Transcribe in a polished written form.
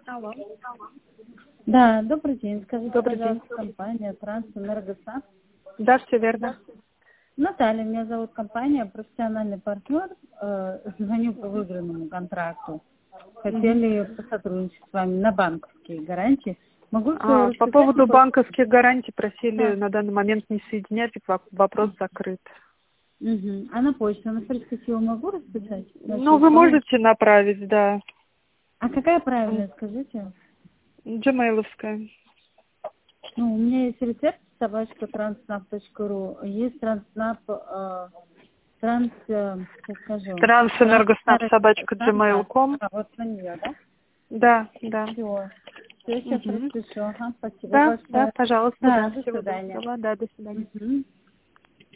Алло. Да, добрый день. Скажите, Добрый день. пожалуйста, компания Трансэнергосад. Да, все верно. Наталья, меня зовут компания, профессиональный партнер. Звоню по выигранному контракту. Хотели посотрудничать с вами на банковские гарантии. Могу все По рассказать? поводу банковских гарантий просили Да. на данный момент не соединять, вопрос закрыт. Угу. А на почту, на перспективу могу расписать? Ну, вы можете направить, да. А какая правильная, скажите? Gmail'овская. Ну, у меня есть рецепт @transnap.ru, есть сейчас скажу. Трансэнергоснаб@gmail.com. Вот на нее, да? Да, да. Все. Все, сейчас Мгм. распишу. Ага, спасибо Да, большое. пожалуйста, Да, да. до Всего свидания. доброго, да, до свидания. Мгм.